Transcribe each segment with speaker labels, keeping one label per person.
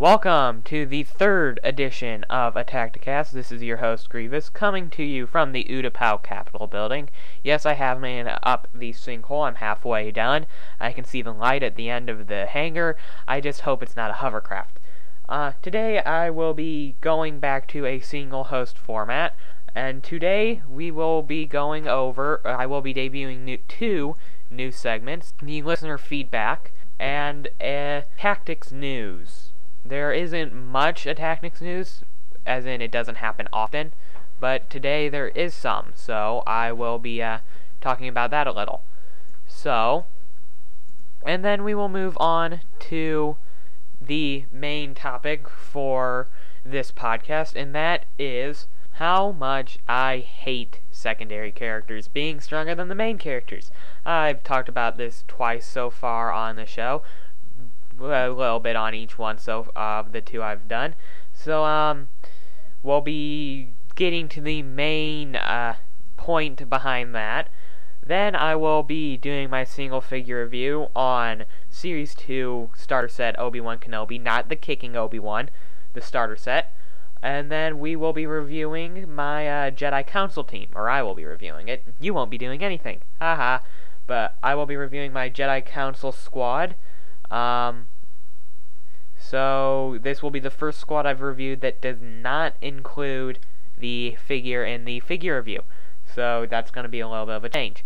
Speaker 1: Welcome to the third edition of Attack-to-Cast. This is your host, Grievous, coming to you from the Utapau Capitol building. Yes, I have made up the sinkhole. I'm halfway done. I can see the light at the end of the hangar. I just hope it's not a hovercraft. Today I will be going back to a single host format, and today we will be going over, I will be debuting two new segments, the listener feedback and tactics news. There isn't much tactics news, as in it doesn't happen often, but today there is some, so I will be talking about that a little. So, and then we will move on to the main topic for this podcast, and that is how much I hate secondary characters being stronger than the main characters. I've talked about this twice so far on the show, a little bit on each one of the two I've done. So, we'll be getting to the main point behind that. Then I will be doing my single figure review on Series 2 starter set Obi-Wan Kenobi, not the kicking Obi-Wan, the starter set. And then we will be reviewing my Jedi Council team, or I will be reviewing it. You won't be doing anything, haha. But I will be reviewing my Jedi Council squad. So this will be the first squad I've reviewed that does not include the figure in the figure review. So that's going to be a little bit of a change.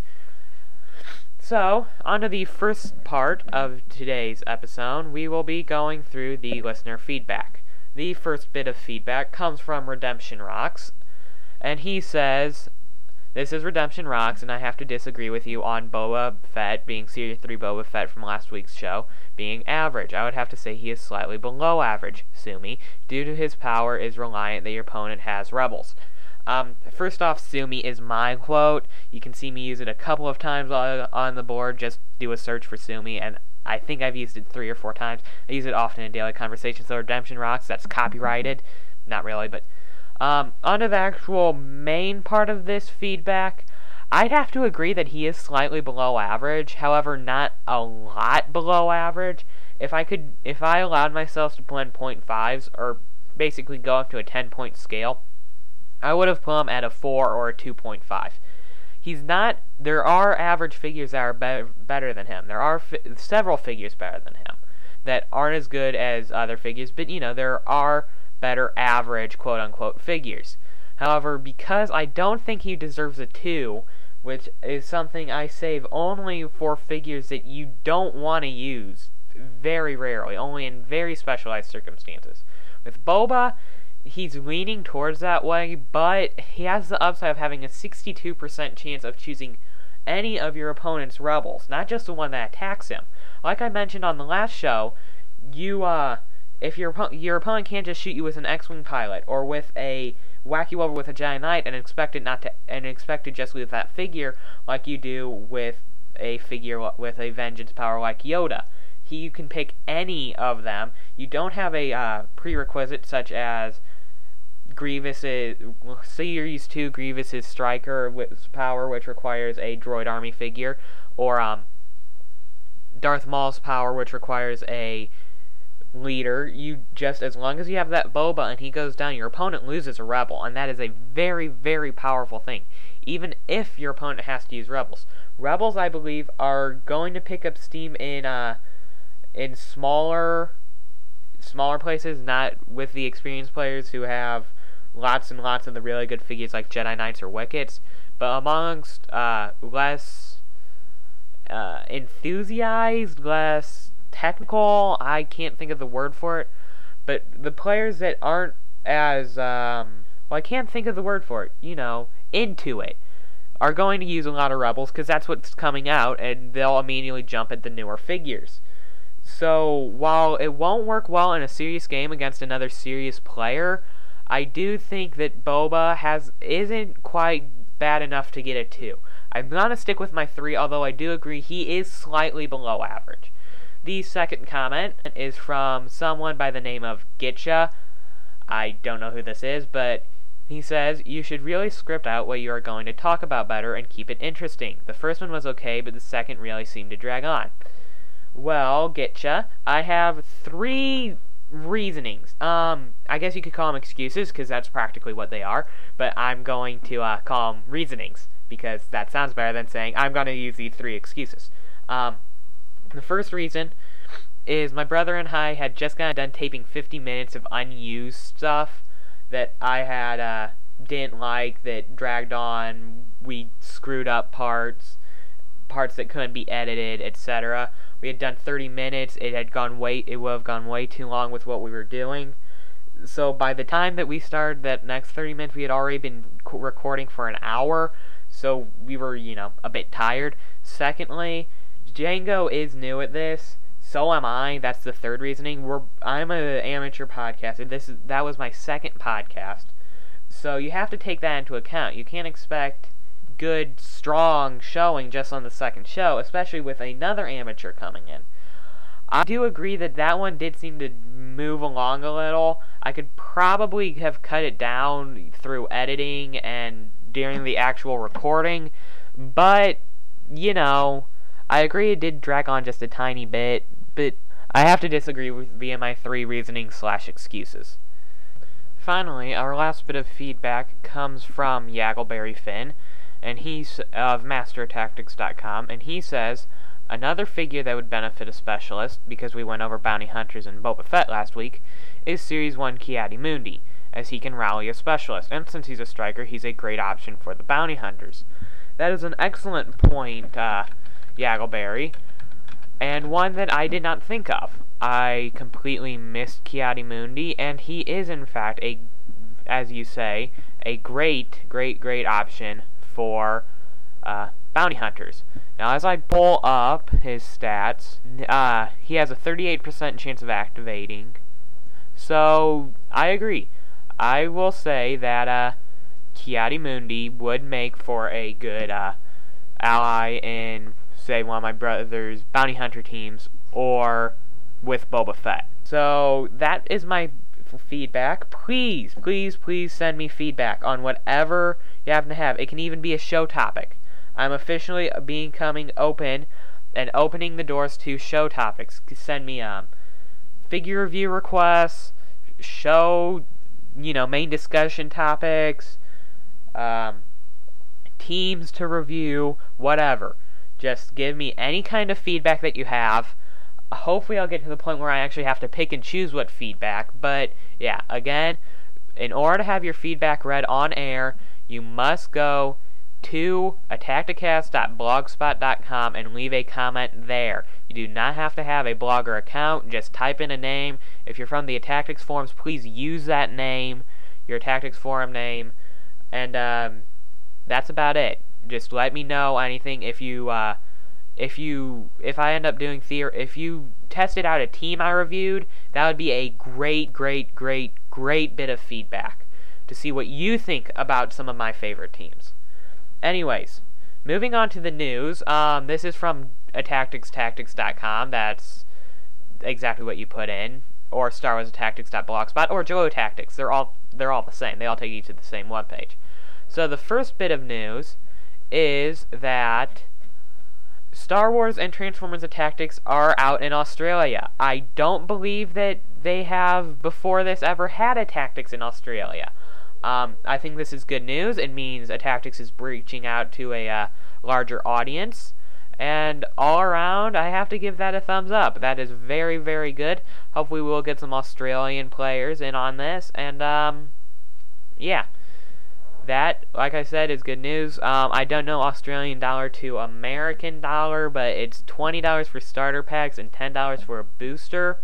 Speaker 1: So, on to the first part of today's episode, we will be going through the listener feedback. The first bit of feedback comes from Redemption Rocks, and he says, "This is Redemption Rocks, and I have to disagree with you on Boba Fett being Series 3 Boba Fett from last week's show being average. I would have to say he is slightly below average, Sumi, due to his power is reliant that your opponent has rebels." First off, Sumi is my quote. You can see me use it a couple of times on the board. Just do a search for Sumi, and I think I've used it 3 or 4 times. I use it often in daily conversations. So Redemption Rocks, that's copyrighted. Not really, but onto the actual main part of this feedback. I'd have to agree that he is slightly below average, however, not a lot below average. If I allowed myself to blend 0.5s, or basically go up to a 10-point scale, I would have put him at a 4 or a 2.5. He's not. There are average figures that are better than him. There are several figures better than him that aren't as good as other figures, but there are better average quote-unquote figures. However, because I don't think he deserves a 2, which is something I save only for figures that you don't want to use very rarely, only in very specialized circumstances. With Boba, he's leaning towards that way, but he has the upside of having a 62% chance of choosing any of your opponent's rebels, not just the one that attacks him. Like I mentioned on the last show, if your opponent can't just shoot you with an X-Wing pilot or with a whack you over with a Jedi Knight and expect to just lose that figure like you do with a figure with a vengeance power like Yoda. You can pick any of them. You don't have a prerequisite such as Series 2 Grievous' Striker with power, which requires a droid army figure, or Darth Maul's power, which requires a leader. You just, as long as you have that Boba and he goes down, your opponent loses a rebel, and that is a very, very powerful thing, even if your opponent has to use rebels. Rebels, I believe, are going to pick up steam in smaller places, not with the experienced players who have lots and lots of the really good figures like Jedi Knights or Wickets, but amongst less enthusiastic, less technical, I can't think of the word for it, but the players that aren't as, I can't think of the word for it, into it, are going to use a lot of rebels, because that's what's coming out, and they'll immediately jump at the newer figures. So, while it won't work well in a serious game against another serious player, I do think that Boba isn't quite bad enough to get a 2. I'm going to stick with my 3, although I do agree he is slightly below average. The second comment is from someone by the name of Gitcha. I don't know who this is, but he says, "You should really script out what you are going to talk about better and keep it interesting. The first one was okay, but the second really seemed to drag on." Well, getcha. I have 3 reasonings. I guess you could call them excuses, because that's practically what they are, but I'm going to call them reasonings, because that sounds better than saying I'm going to use these 3 excuses. The first reason is my brother and I had just gotten done taping 50 minutes of unused stuff that I had didn't like, that dragged on, we screwed up parts that couldn't be edited, etc. We had done 30 minutes, it would have gone way too long with what we were doing. So by the time that we started that next 30 minutes, we had already been recording for an hour, so we were, a bit tired. Secondly, Django is new at this, so am I. That's the third reasoning. I'm an amateur podcaster. That was my second podcast, so you have to take that into account. You can't expect good, strong showing just on the second show, especially with another amateur coming in. I do agree that one did seem to move along a little. I could probably have cut it down through editing and during the actual recording, but, I agree it did drag on just a tiny bit, but I have to disagree via my 3 reasonings/excuses. Finally, our last bit of feedback comes from Yaggleberry Finn, and he's of MasterTactics.com, and he says, another figure that would benefit a specialist, because we went over Bounty Hunters and Boba Fett last week, is Series 1 Ki-Adi-Mundi, as he can rally a specialist, and since he's a striker, he's a great option for the Bounty Hunters. That is an excellent point, Yaggleberry, and one that I did not think of. I completely missed Ki-Adi-Mundi, and he is, in fact, as you say, a great option for Bounty Hunters. Now, as I pull up his stats, he has a 38% chance of activating, so I agree. I will say that Ki-Adi-Mundi would make for a good ally in, say, one of my brother's Bounty Hunter teams, or with Boba Fett. So, that is my feedback. Please send me feedback on whatever you happen to have. It can even be a show topic. I'm officially becoming open and opening the doors to show topics. Send me figure review requests, show, main discussion topics, teams to review, whatever. Just give me any kind of feedback that you have. Hopefully I'll get to the point where I actually have to pick and choose what feedback, but yeah, again, in order to have your feedback read on air, you must go to atacticast.blogspot.com and leave a comment there. You do not have to have a blogger account, just type in a name. If you're from the Tactics forums, please use that name, your Tactics forum name, and that's about it. Just let me know anything. If I end up doing if you tested out a team I reviewed, that would be a great bit of feedback to see what you think about some of my favorite teams. Anyways, moving on to the news. This is from tacticstactics.com. That's exactly what you put in, or StarWarsTactics.blogspot, or Joe Tactics. They're all the same. They all take you to the same webpage. So the first bit of news is that Star Wars and Transformers of Tactics are out in Australia. I don't believe that they have, before this, ever had a Tactics in Australia. I think this is good news. It means Tactics is reaching out to a larger audience. And all around, I have to give that a thumbs up. That is very good. Hopefully we'll get some Australian players in on this. And, yeah. That, like I said, is good news. I don't know Australian dollar to American dollar, but it's $20 for starter packs and $10 for a booster.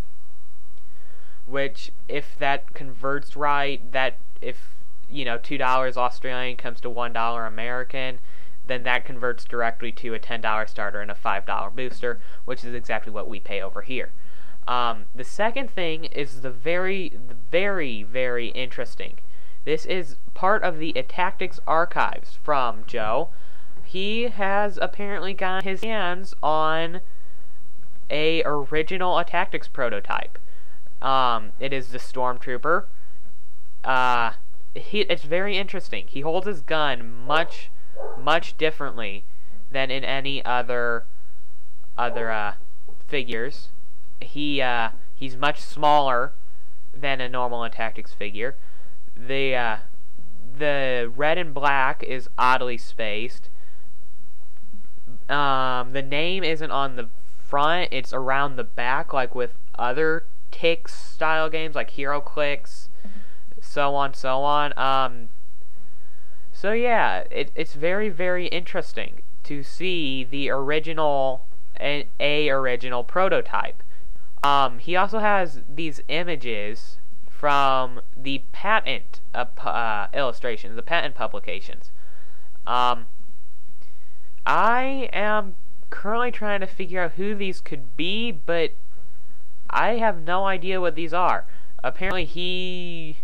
Speaker 1: Which, if that converts right, if $2 Australian comes to $1 American, then that converts directly to a $10 starter and a $5 booster, which is exactly what we pay over here. The second thing is the very interesting. This is part of the Tactics archives from Joe. He has apparently got his hands on a original Tactics prototype. It is the Stormtrooper. It's very interesting. He holds his gun much differently than in any other figures. He's much smaller than a normal Tactics figure. The red and black is oddly spaced. The name isn't on the front, it's around the back, like with other Tix style games like HeroClix, so on. So yeah, it's very, very interesting to see the original original prototype. He also has these images from the patent illustrations, the patent publications. I am currently trying to figure out who these could be, but I have no idea what these are. Apparently he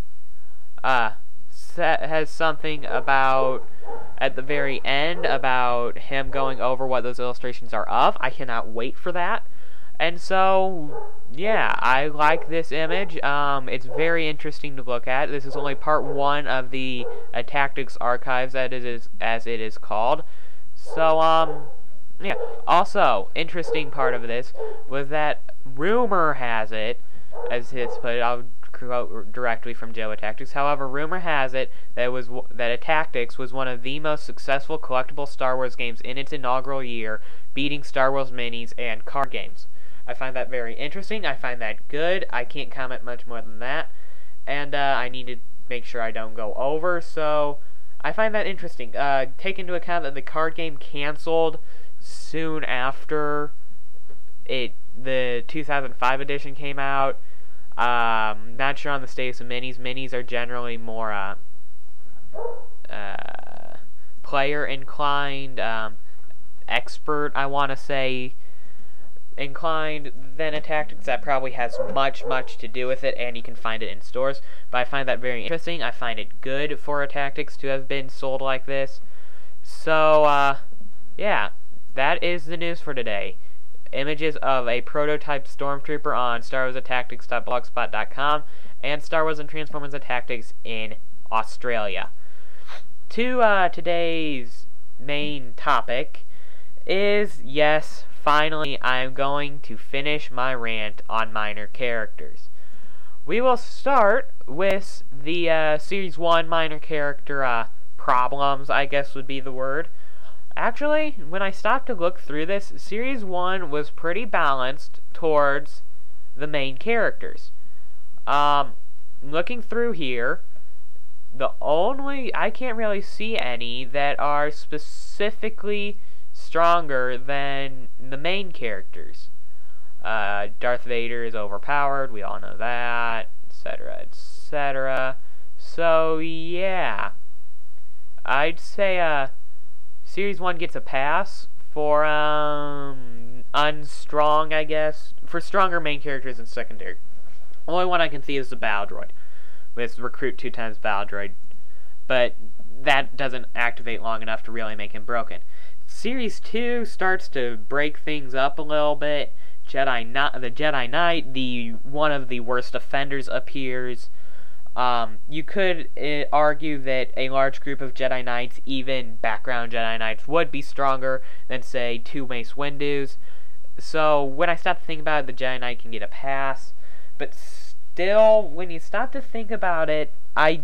Speaker 1: has something about, at the very end, about him going over what those illustrations are of. I cannot wait for that. And so, yeah, I like this image. It's very interesting to look at. This is only part 1 of the Tactics Archives, as it is called. So, yeah. Also, interesting part of this was that rumor has it, as his put it, I'll quote directly from Joe at Tactics. However, rumor has it that Tactics was one of the most successful collectible Star Wars games in its inaugural year, beating Star Wars minis and card games. I find that very interesting. I find that good. I can't comment much more than that. And I need to make sure I don't go over, so I find that interesting. Take into account that the card game canceled soon after the 2005 edition came out. Not sure on the status of minis. Minis are generally more player inclined, expert, I want to say, inclined than a Tactics. That probably has much to do with it, and you can find it in stores. But I find that very interesting. I find it good for a Tactics to have been sold like this. So, yeah, that is the news for today. Images of a prototype Stormtrooper on StarWarsAtTactics.blogspot.com and Star Wars and Transformers at Tactics in Australia. To today's main topic is, yes, finally I'm going to finish my rant on minor characters. We will start with the Series 1 minor character problems, I guess would be the word. Actually, when I stopped to look through this, Series 1 was pretty balanced towards the main characters. Looking through here, I can't really see any that are specifically stronger than the main characters. Darth Vader is overpowered, we all know that, etc., etc. So, yeah. I'd say, Series 1 gets a pass for, unstrong, I guess. For stronger main characters and secondary. Only one I can see is the Battle Droid. With Recruit 2 times Battle Droid. But that doesn't activate long enough to really make him broken. Series 2 starts to break things up a little bit. The Jedi Knight, one of the worst offenders, appears. You could argue that a large group of Jedi Knights, even background Jedi Knights, would be stronger than, say, 2 Mace Windus. So, when I stop to think about it, the Jedi Knight can get a pass. But still, when you stop to think about it, I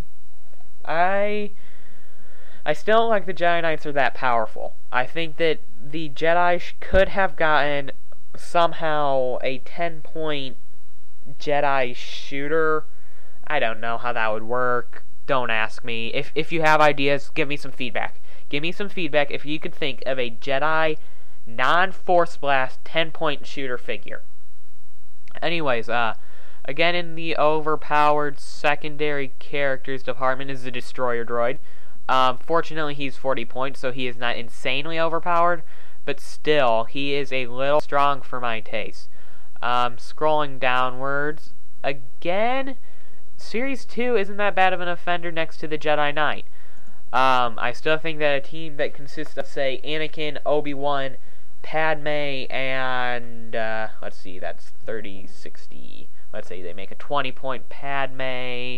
Speaker 1: still don't like the Jedi Knights are that powerful. I think that the Jedi could have gotten somehow a 10-point Jedi shooter. I don't know how that would work. Don't ask me. If you have ideas, give me some feedback. Give me some feedback if you could think of a Jedi non-Force Blast 10-point shooter figure. Anyways, again, in the overpowered secondary characters department is the Destroyer Droid. Fortunately, he's 40 points, so he is not insanely overpowered, but still, he is a little strong for my taste. Scrolling downwards, again, Series 2 isn't that bad of an offender next to the Jedi Knight. I still think that a team that consists of, say, Anakin, Obi-Wan, Padme, and, let's see, that's 30, 60, let's say they make a 20-point Padme,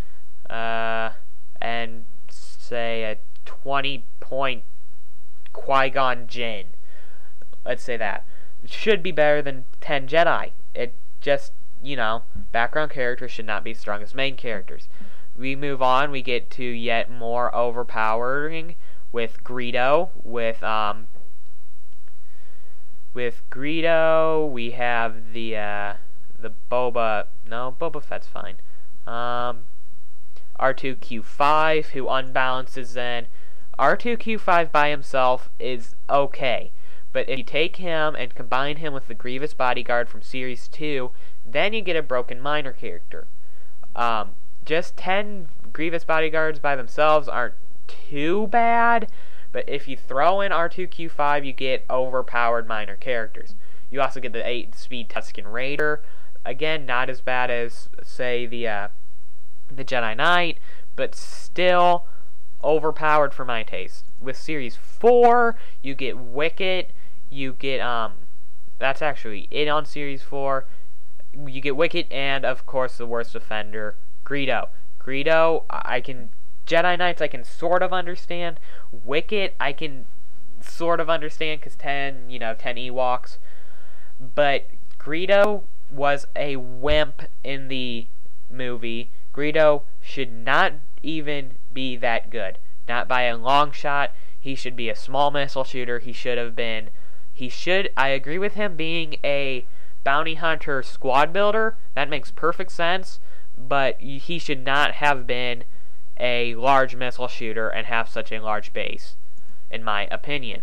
Speaker 1: and, say, a 20-point Qui-Gon Jinn. Let's say that. It should be better than 10 Jedi. It just background characters should not be strong as main characters. We move on, we get to yet more overpowering with Greedo. With Greedo, we have the Boba. No, Boba Fett's fine. R2-Q5, who unbalances Zen. R2-Q5 by himself is okay, but if you take him and combine him with the Grievous Bodyguard from Series 2, then you get a broken minor character. Just 10 Grievous Bodyguards by themselves aren't too bad, but if you throw in R2-Q5, you get overpowered minor characters. You also get the 8-speed Tusken Raider. Again, not as bad as, say, the Jedi Knight, but still overpowered for my taste. With Series 4, you get Wicket, you get, that's actually it on Series 4. You get Wicket and, of course, the worst offender, Greedo. Jedi Knights I can sort of understand. Wicket I can sort of understand because 10 Ewoks. But Greedo was a wimp in the movie. Greedo should not even be that good. Not by a long shot. He should be a small missile shooter. I agree with him being a bounty hunter squad builder. That makes perfect sense. But he should not have been a large missile shooter and have such a large base, in my opinion.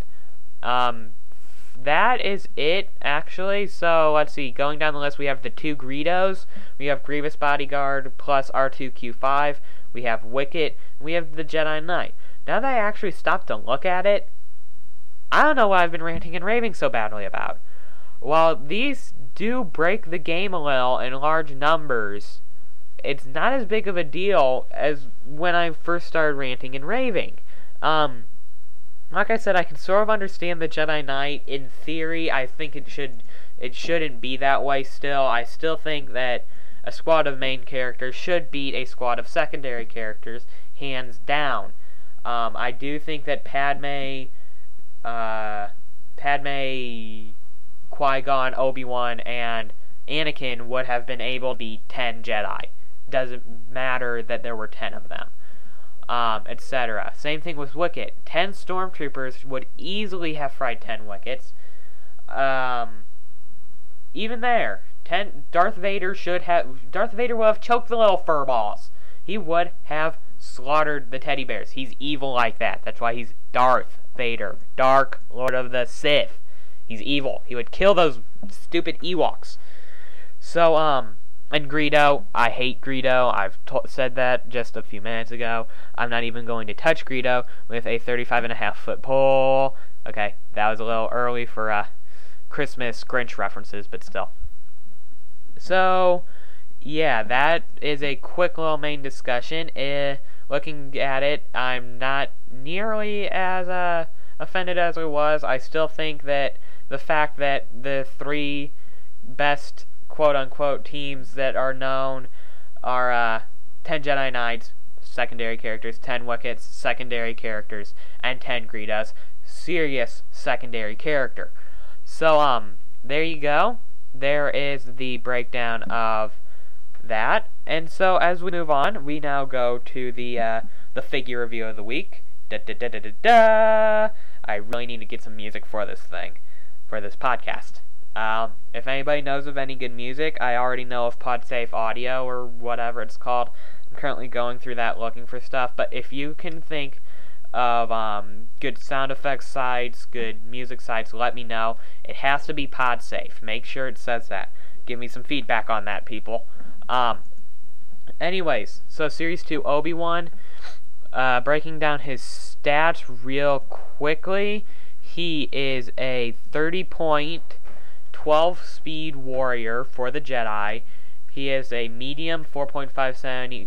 Speaker 1: That is it, actually. So, let's see. Going down the list, we have the 2 Greedos. We have Grievous Bodyguard plus R2-Q5. We have Wicket. We have the Jedi Knight. Now that I actually stopped to look at it, I don't know what I've been ranting and raving so badly about. While these do break the game a little in large numbers, it's not as big of a deal as when I first started ranting and raving. Like I said, I can sort of understand the Jedi Knight. In theory, I think it shouldn't be that way still. I still think that a squad of main characters should beat a squad of secondary characters, hands down. I do think that Padme, Qui-Gon, Obi-Wan, and Anakin would have been able to beat 10 Jedi. Doesn't matter that there were 10 of them, etc. Same thing with Wicket. 10 stormtroopers would easily have fried 10 Wickets. Even there, Darth Vader would have choked the little furballs. He would have slaughtered the teddy bears. He's evil like that. That's why he's Darth Vader, Dark Lord of the Sith. He's evil. He would kill those stupid Ewoks. So, and Greedo, I hate Greedo. I've said that just a few minutes ago. I'm not even going to touch Greedo with a 35.5-foot pole. Okay, that was a little early for Christmas Grinch references, but still. So, yeah, that is a quick little main discussion. Looking at it, I'm not nearly as offended as I was. I still think that the fact that the 3 best quote-unquote teams that are known are 10 Jedi Knights, secondary characters, 10 Wickets, secondary characters, and 10 Greedos, serious secondary character. So, there you go. There is the breakdown of that. And so, as we move on, we now go to the figure review of the week. Da-da-da-da-da-da! I really need to get some music for this thing, for this podcast. If anybody knows of any good music, I already know of PodSafe Audio or whatever it's called. I'm currently going through that looking for stuff, but if you can think of good sound effects sites, good music sites, let me know. It has to be PodSafe. Make sure it says that. Give me some feedback on that, people. Anyways, so Series 2 Obi-Wan, breaking down his stats real quickly, he is a 30-point 12-speed warrior for the Jedi. He is a medium 4.5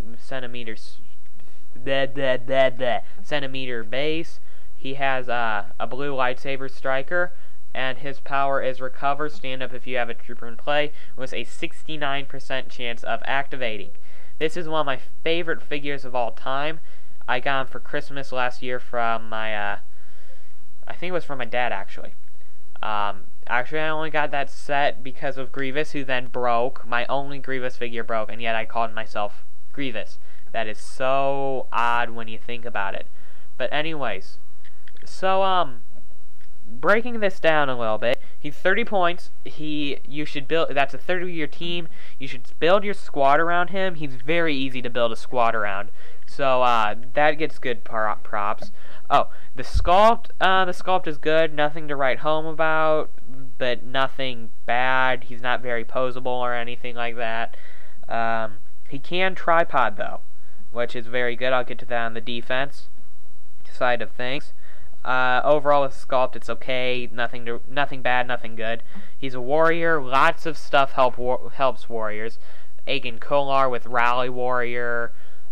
Speaker 1: centimeter base. He has a blue lightsaber striker, and his power is recover, stand up if you have a trooper in play, with a 69% chance of activating. This is one of my favorite figures of all time. I got him for Christmas last year from my, I think it was from my dad, actually. Actually, I only got that set because of Grievous, who then broke. My only Grievous figure broke, and yet I called myself Grievous. That is so odd when you think about it. But anyways, so, breaking this down a little bit, he's 30 points. You should build, that's a third of your team. You should build your squad around him. He's very easy to build a squad around. So, that gets good props. Oh, the sculpt is good. Nothing to write home about, but nothing bad. He's not very posable or anything like that. He can tripod, though, which is very good. I'll get to that on the defense side of things. Overall with sculpt, it's okay. Nothing bad, nothing good. He's a warrior. Lots of stuff helps warriors. Aegon Kolar with Rally Warrior.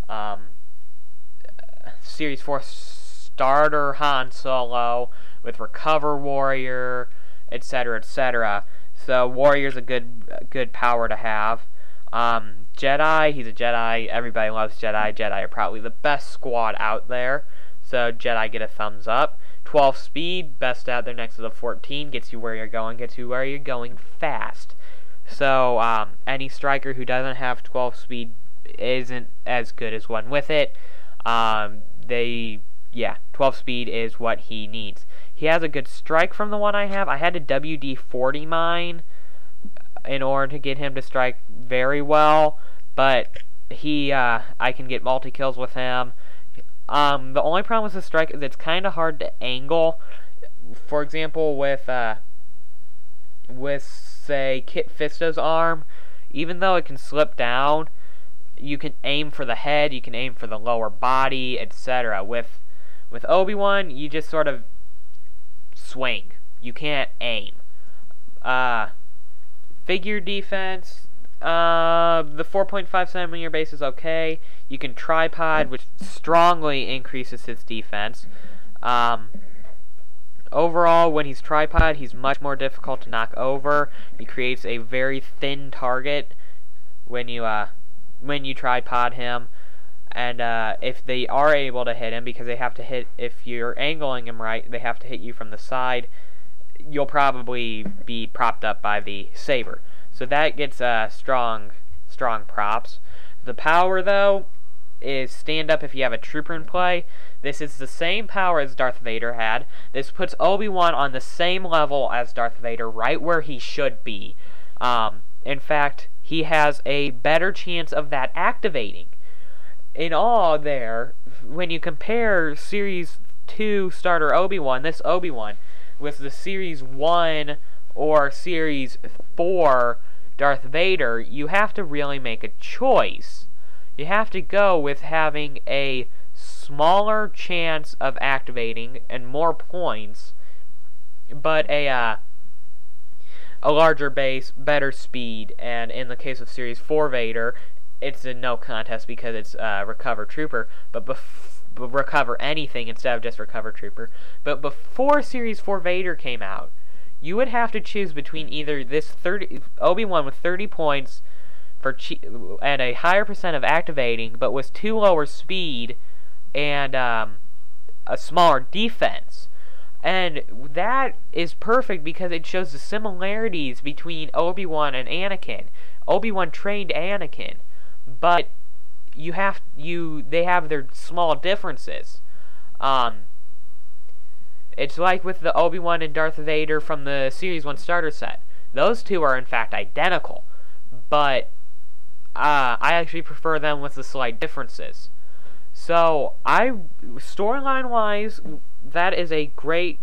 Speaker 1: Series 4 starter Han Solo with Recover Warrior, etc., etc. So Warrior's a good power to have. Jedi, he's a Jedi. Everybody loves Jedi. Jedi are probably the best squad out there. So Jedi get a thumbs up. 12 speed, best out there next to the 14. Gets you where you're going fast. So any striker who doesn't have 12 speed isn't as good as one with it. 12 speed is what he needs. He has a good strike from the one I have. I had to WD-40 mine in order to get him to strike very well, but I can get multi-kills with him. The only problem with the strike is it's kind of hard to angle. For example, with say Kit Fisto's arm, even though it can slip down, you can aim for the head, you can aim for the lower body, etc. With Obi-Wan, you just sort of swing. You can't aim. Figure defense, the 4.5 centimeter base is okay. You can tripod, which strongly increases his defense. Overall, when he's tripod, he's much more difficult to knock over. He creates a very thin target when you tripod him. And if they are able to hit him, because they have to hit, if you're angling him right, they have to hit you from the side, you'll probably be propped up by the saber. So that gets strong props. The power, though, is stand up if you have a trooper in play. This is the same power as Darth Vader had. This puts Obi-Wan on the same level as Darth Vader, right where he should be. In fact, he has a better chance of that activating. In all, there, when you compare Series 2 starter Obi-Wan, this Obi-Wan, with the Series 1 or Series 4 Darth Vader, you have to really make a choice. You have to go with having a smaller chance of activating and more points, but a larger base, better speed, and in the case of Series 4 Vader, it's a no contest because it's Recover Trooper, but Recover anything instead of just Recover Trooper. But before Series 4 Vader came out, you would have to choose between either this Obi-Wan with 30 points and a higher percent of activating, but with 2 lower speed and a smaller defense. And that is perfect because it shows the similarities between Obi-Wan and Anakin. Obi-Wan trained Anakin, but they have their small differences. It's like with the Obi-Wan and Darth Vader from the Series 1 starter set. Those two are in fact identical, but I actually prefer them with the slight differences. So, storyline-wise, that is a great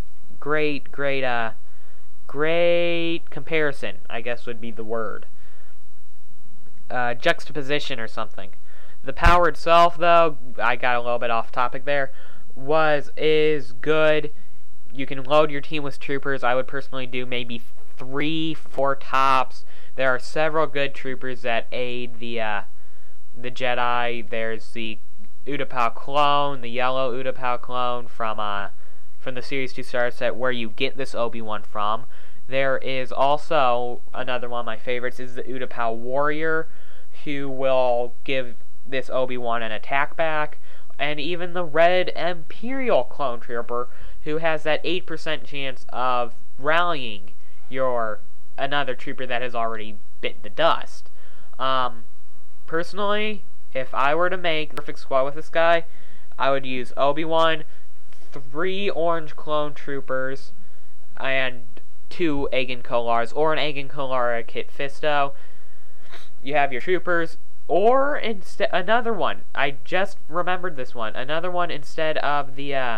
Speaker 1: comparison, I guess would be the word. Juxtaposition or something. The power itself, though, I got a little bit off topic there, is good. You can load your team with troopers. I would personally do maybe 3-4 tops. There are several good troopers that aid the Jedi. There's the Utapau clone, the yellow Utapau clone from the Series 2 starter set, where you get this Obi-Wan from. There is also another one of my favorites, is the Utapau warrior, who will give this Obi-Wan an attack back, and even the red Imperial clone trooper, who has that 8% chance of rallying another trooper that has already bit the dust. Personally, if I were to make a perfect squad with this guy, I would use Obi-Wan, 3 orange clone troopers, and 2 Agen Kolars, or an Agen Kolar Kit Fisto. You have your troopers, or instead another one. I just remembered this one. Another one instead of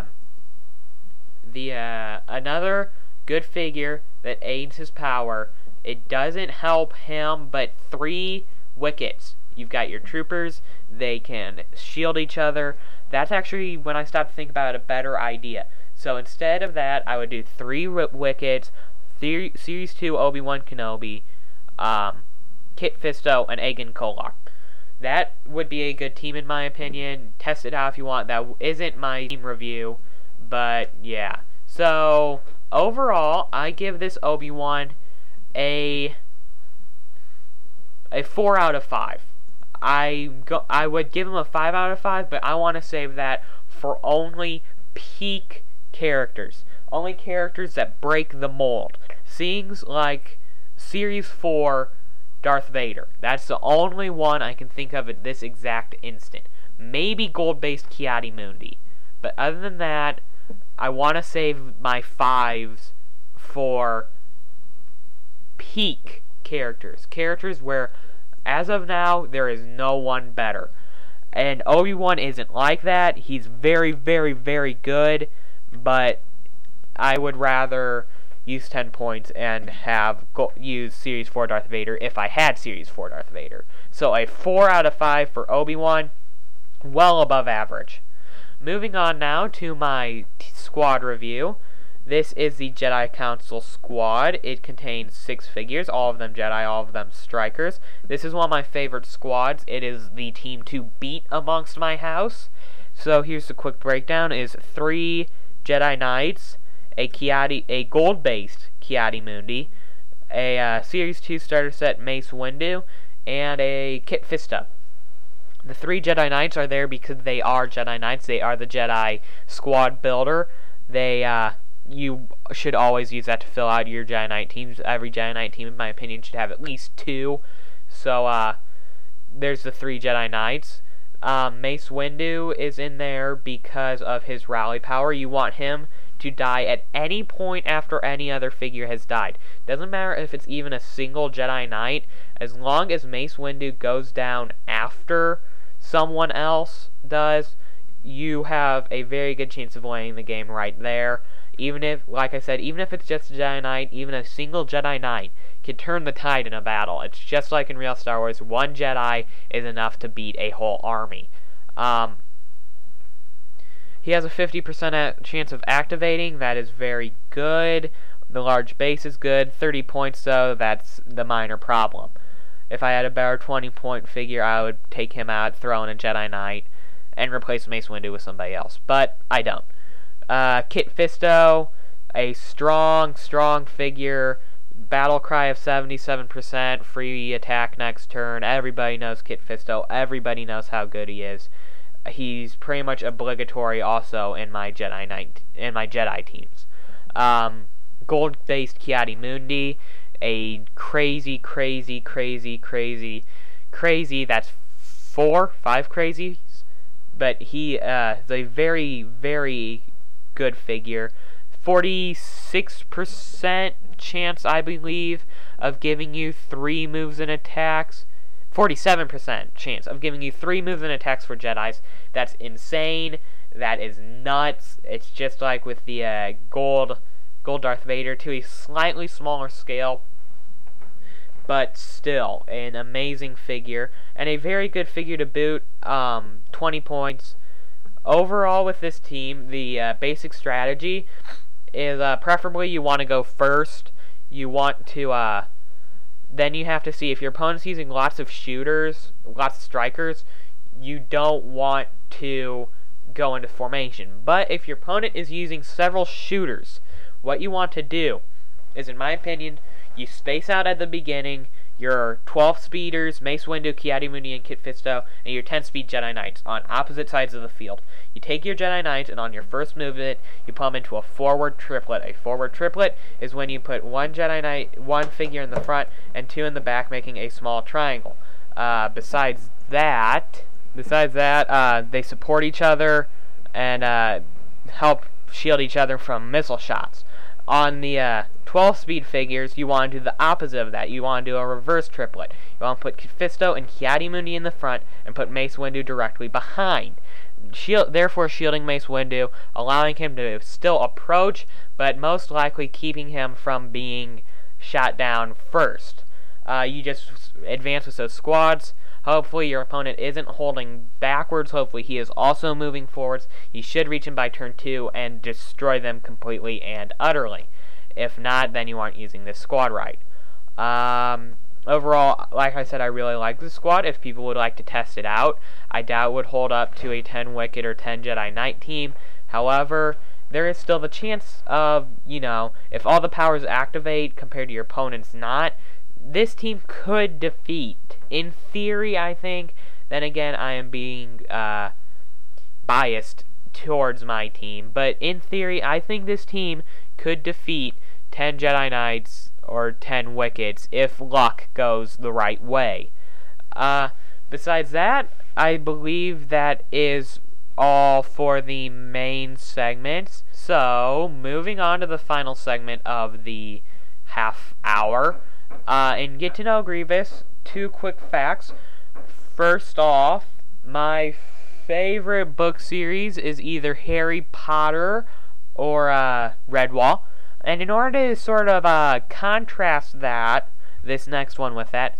Speaker 1: another good figure that aids his power. It doesn't help him, but 3 wickets. You've got your troopers. They can shield each other. That's actually, when I stopped to think about it, a better idea. So instead of that, I would do 3 wickets, Series 2 Obi-Wan Kenobi, Kit Fisto, and Agen Kolar. That would be a good team in my opinion. Test it out if you want. That isn't my team review, but yeah. So overall, I give this Obi-Wan a 4 out of 5. I would give him a 5 out of 5, but I want to save that for only peak characters. Only characters that break the mold. Things like Series 4 Darth Vader. That's the only one I can think of at this exact instant. Maybe gold-based Ki-Adi-Mundi. But other than that, I want to save my 5s for peak characters. Characters where, as of now, there is no one better. And Obi-Wan isn't like that. He's very, very, very good, but I would rather use 10 points and use Series 4 Darth Vader if I had Series 4 Darth Vader. So a 4 out of 5 for Obi-Wan, well above average. Moving on now to my squad review. This is the Jedi Council squad. It contains 6 figures, all of them Jedi, all of them Strikers. This is one of my favorite squads. It is the team to beat amongst my house. So here's the quick breakdown. It is 3 Jedi Knights, a gold-based Ki-Adi-Mundi, a Series 2 starter set Mace Windu, and a Kit Fisto. The 3 Jedi Knights are there because they are Jedi Knights. They are the Jedi squad builder. You should always use that to fill out your Jedi Knight teams. Every Jedi Knight team, in my opinion, should have at least 2. So, there's the 3 Jedi Knights. Mace Windu is in there because of his rally power. You want him to die at any point after any other figure has died. Doesn't matter if it's even a single Jedi Knight, as long as Mace Windu goes down after someone else does, you have a very good chance of winning the game right there. Even if, like I said, even if it's just a Jedi Knight, even a single Jedi Knight can turn the tide in a battle. It's just like in real Star Wars, 1 Jedi is enough to beat a whole army. He has a 50% chance of activating. That is very good. The large base is good. 30 points, though, that's the minor problem. If I had a better 20-point figure, I would take him out, throw in a Jedi Knight, and replace Mace Windu with somebody else. But I don't. Kit Fisto, a strong figure. Battle cry of 77%. Free attack next turn. Everybody knows Kit Fisto. Everybody knows how good he is. He's pretty much obligatory also in my Jedi teams. Gold-based Ki-Adi-Mundi, a crazy, that's 5 crazies, but he is a very, very good figure. 46% chance, I believe, of giving you 3 moves and attacks. 47% chance of giving you 3 moves and attacks for Jedis. That's insane. That is nuts. It's just like with the gold Darth Vader, to a slightly smaller scale, but still an amazing figure and a very good figure to boot. 20 points overall with this team. The basic strategy is preferably you want to go first. You want to then you have to see if your opponent's using lots of shooters, lots of strikers, you don't want to go into formation. But if your opponent is using several shooters, what you want to do is, in my opinion, you space out at the beginning, your 12 speeders, Mace Windu, Ki-Adi-Mundi, and Kit Fisto, and your 10-speed Jedi Knights on opposite sides of the field. You take your Jedi Knights, and on your first movement, you put them into a forward triplet. A forward triplet is when you put one Jedi Knight, one figure in the front, and two in the back, making a small triangle. Besides that, they support each other and help shield each other from missile shots. On the 12-speed figures, you want to do the opposite of that. You want to do a reverse triplet. You want to put Fisto and Ki-Adi-Mundi in the front and put Mace Windu directly behind. Therefore shielding Mace Windu, allowing him to still approach, but most likely keeping him from being shot down first. You just advance with those squads. Hopefully your opponent isn't holding backwards. Hopefully he is also moving forwards. You should reach him by turn 2 and destroy them completely and utterly. If not, then you aren't using this squad right. Overall, like I said, I really like this squad. If people would like to test it out, I doubt it would hold up to a 10 Wicked or 10 Jedi Knight team. However, there is still the chance of, if all the powers activate compared to your opponent's not, this team could defeat. In theory, I think. Then again, I am being biased towards my team. But in theory, I think this team could defeat 10 Jedi Knights or 10 Wickeds if luck goes the right way. Besides that, I believe that is all for the main segments. So, moving on to the final segment of the half hour. And get to know Grievous. 2 quick facts. First off, my favorite book series is either Harry Potter or Redwall. And in order to sort of contrast this next one with that,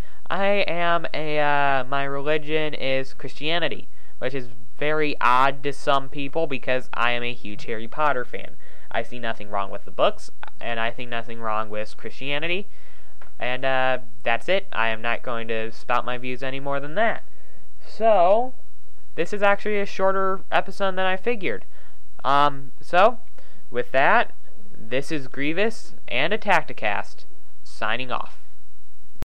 Speaker 1: my religion is Christianity, which is very odd to some people because I am a huge Harry Potter fan. I see nothing wrong with the books, and I think nothing wrong with Christianity. And that's it. I am not going to spout my views any more than that. So, this is actually a shorter episode than I figured. So, with that, this is Grievous and Attacticast, signing off.